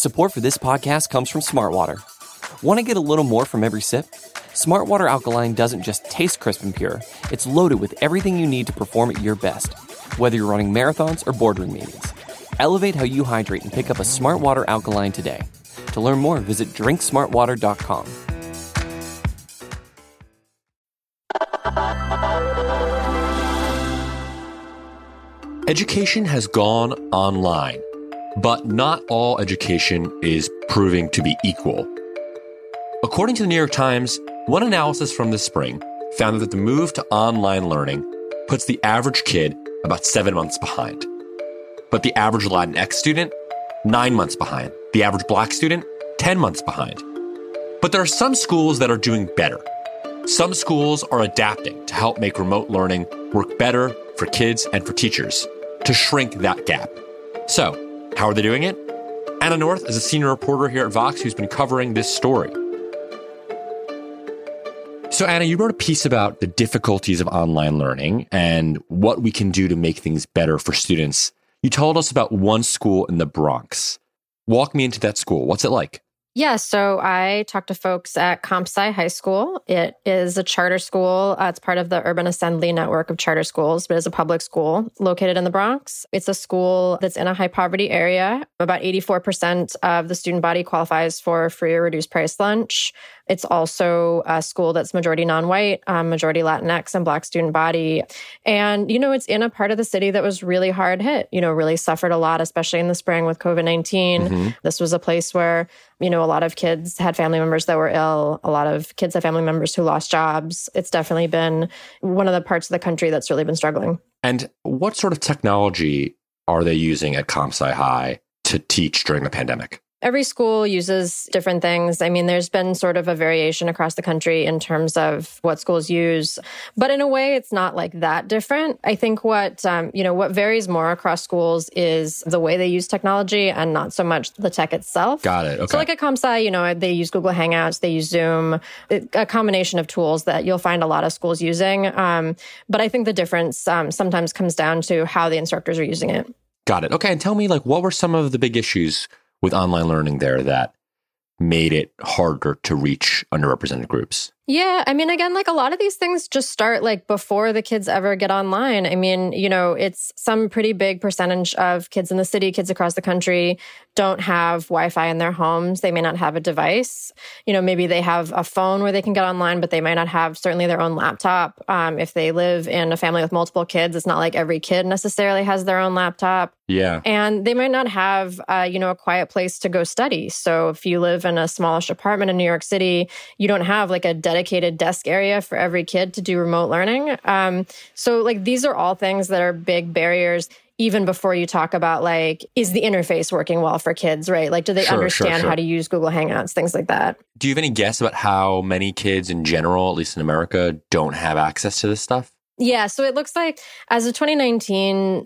Support for this podcast comes from Smartwater. Want to get a little more from every sip? Smartwater Alkaline doesn't just taste crisp and pure, it's loaded with everything you need to perform at your best, whether you're running marathons or boardroom meetings. Elevate how you hydrate and pick up a Smartwater Alkaline today. To learn more, visit drinksmartwater.com. Education has gone online, but not all education is proving to be equal. According to the New York Times, one analysis from this spring found that the move to online learning puts the average kid about 7 months behind. But the average Latinx student, 9 months behind. The average Black student, 10 months behind. But there are some schools that are doing better. Some schools are adapting to help make remote learning work better for kids and for teachers, to shrink that gap. So, how are they doing it? Anna North is a senior reporter here at Vox who's been covering this story. So, Anna, you wrote a piece about the difficulties of online learning and what we can do to make things better for students. You told us about one school in the Bronx. Walk me into that school. What's it like? Yeah, so I talked to folks at CompSci High School. It is a charter school. It's part of the Urban Assembly network of charter schools, but it's a public school located in the Bronx. It's a school that's in a high poverty area. About 84% of the student body qualifies for free or reduced price lunch. It's also a school that's majority non-white, majority Latinx and Black student body. And, it's in a part of the city that was really hard hit, really suffered a lot, especially in the spring with COVID-19. Mm-hmm. This was a place where, a lot of kids had family members that were ill. A lot of kids had family members who lost jobs. It's definitely been one of the parts of the country that's really been struggling. And what sort of technology are they using at CompSci High to teach during the pandemic? Every school uses different things. I mean, there's been sort of a variation across the country in terms of what schools use. But in a way, it's not like that different. I think what varies more across schools is the way they use technology and not so much the tech itself. Got it. Okay. So like at CompSci, they use Google Hangouts, they use Zoom, a combination of tools that you'll find a lot of schools using. But I think the difference sometimes comes down to how the instructors are using it. Got it. Okay. And tell me, what were some of the big issues with online learning there that made it harder to reach underrepresented groups? Yeah, I mean, again, a lot of these things just start before the kids ever get online. I mean, it's some pretty big percentage of kids in the city, kids across the country don't have Wi-Fi in their homes. They may not have a device. Maybe they have a phone where they can get online, but they might not have certainly their own laptop. If they live in a family with multiple kids, it's not like every kid necessarily has their own laptop. Yeah. And they might not have, a quiet place to go study. So if you live in a smallish apartment in New York City, you don't have a dedicated desk area for every kid to do remote learning. So these are all things that are big barriers, even before you talk about is the interface working well for kids, right? Do they understand how to use Google Hangouts, things like that? Do you have any guess about how many kids in general, at least in America, don't have access to this stuff? Yeah, so it looks like as of 2019,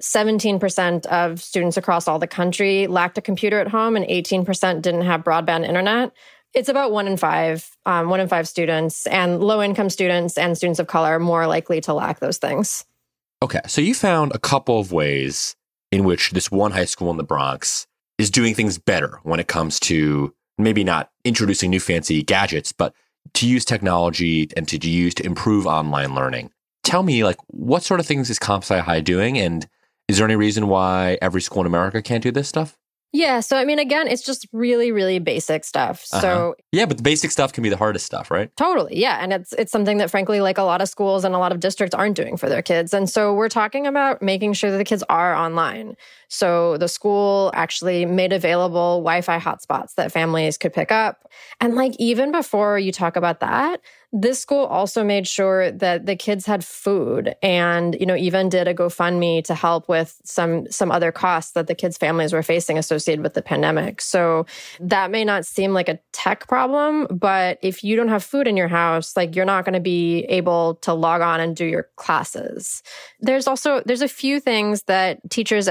17% of students across all the country lacked a computer at home and 18% didn't have broadband internet. It's about 1 in 5 students, and low-income students and students of color are more likely to lack those things. Okay, so you found a couple of ways in which this one high school in the Bronx is doing things better when it comes to maybe not introducing new fancy gadgets, but to use technology and to use to improve online learning. Tell me, what sort of things is CompSci High doing, and is there any reason why every school in America can't do this stuff? Yeah. So, I mean, again, it's just really, really basic stuff. So, yeah, but the basic stuff can be the hardest stuff, right? Totally. Yeah. And it's something that, frankly, a lot of schools and a lot of districts aren't doing for their kids. And so we're talking about making sure that the kids are online. So the school actually made available Wi-Fi hotspots that families could pick up. And even before you talk about that, this school also made sure that the kids had food and, even did a GoFundMe to help with some other costs that the kids' families were facing associated with the pandemic. So that may not seem like a tech problem, but if you don't have food in your house, you're not going to be able to log on and do your classes. There's a few things that teachers, educators,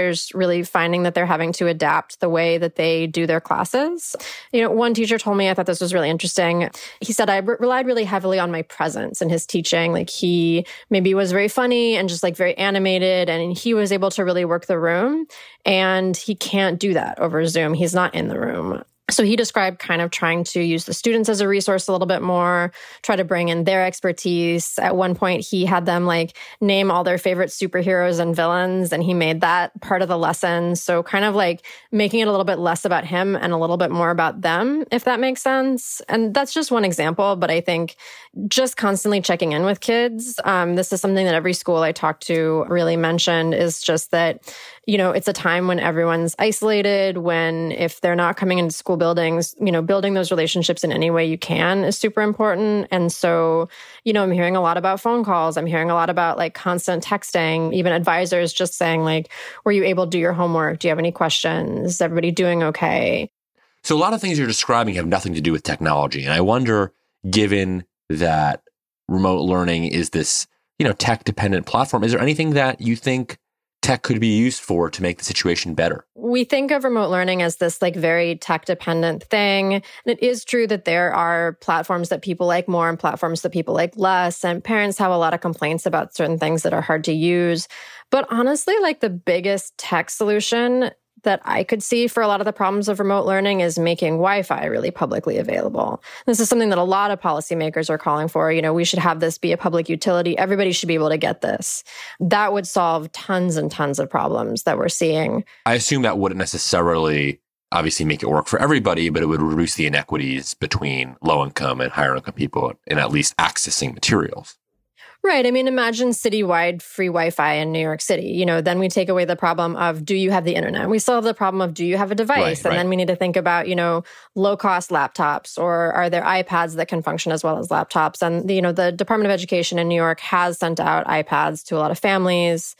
educators really finding that they're having to adapt the way that they do their classes. One teacher told me, I thought this was really interesting. He said, I relied really heavily on my presence in his teaching. Like he maybe was very funny and just like very animated, and he was able to really work the room. And he can't do that over Zoom. He's not in the room. So he described kind of trying to use the students as a resource a little bit more, try to bring in their expertise. At one point, he had them like name all their favorite superheroes and villains, and he made that part of the lesson. So kind of like making it a little bit less about him and a little bit more about them, if that makes sense. And that's just one example, but I think just constantly checking in with kids. This is something that every school I talked to really mentioned, is just that, it's a time when everyone's isolated, when if they're not coming into school buildings, building those relationships in any way you can is super important. And so, I'm hearing a lot about phone calls. I'm hearing a lot about like constant texting, even advisors just saying like, were you able to do your homework? Do you have any questions? Is everybody doing okay? So a lot of things you're describing have nothing to do with technology. And I wonder, given that remote learning is this, tech-dependent platform, is there anything that you think tech could be used for to make the situation better? We think of remote learning as this like very tech-dependent thing. And it is true that there are platforms that people like more and platforms that people like less. And parents have a lot of complaints about certain things that are hard to use. But honestly, like the biggest tech solution that I could see for a lot of the problems of remote learning is making Wi-Fi really publicly available. This is something that a lot of policymakers are calling for. We should have this be a public utility. Everybody should be able to get this. That would solve tons and tons of problems that we're seeing. I assume that wouldn't necessarily obviously make it work for everybody, but it would reduce the inequities between low-income and higher-income people in at least accessing materials. Right. I mean, imagine citywide free Wi-Fi in New York City. Then we take away the problem of, do you have the internet? We still have the problem of, do you have a device? And then we need to think about, low-cost laptops, or are there iPads that can function as well as laptops? And, the Department of Education in New York has sent out iPads to a lot of families.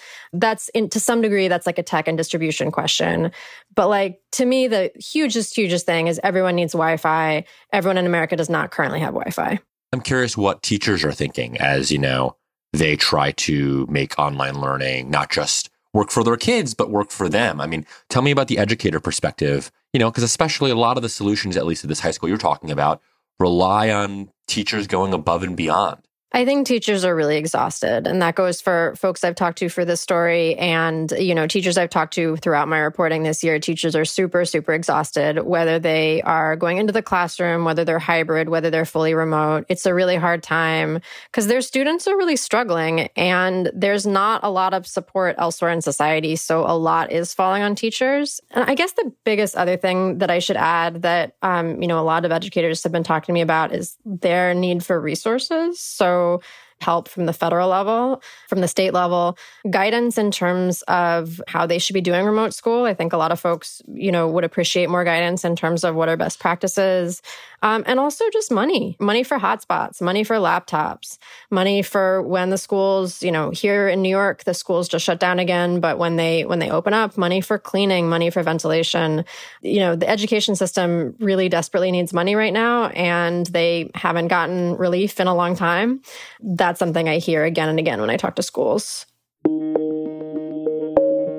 To some degree, that's like a tech and distribution question. But like, to me, the hugest thing is everyone needs Wi-Fi. Everyone in America does not currently have Wi-Fi. I'm curious what teachers are thinking as, they try to make online learning not just work for their kids, but work for them. I mean, tell me about the educator perspective, because especially a lot of the solutions, at least at this high school you're talking about, rely on teachers going above and beyond. I think teachers are really exhausted, and that goes for folks I've talked to for this story and, teachers I've talked to throughout my reporting this year. Teachers are super, super exhausted, whether they are going into the classroom, whether they're hybrid, whether they're fully remote. It's a really hard time because their students are really struggling, and there's not a lot of support elsewhere in society. So a lot is falling on teachers. And I guess the biggest other thing that I should add that, a lot of educators have been talking to me about is their need for resources. So help from the federal level, from the state level, guidance in terms of how they should be doing remote school. I think a lot of folks, would appreciate more guidance in terms of what are best practices. And also just money for hotspots, money for laptops, money for when the schools, here in New York, the schools just shut down again. But when they open up, money for cleaning, money for ventilation. The education system really desperately needs money right now, and they haven't gotten relief in a long time. That's something I hear again and again when I talk to schools.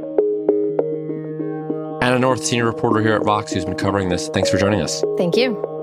Anna North, senior reporter here at Vox, who's been covering this. Thanks for joining us. Thank you.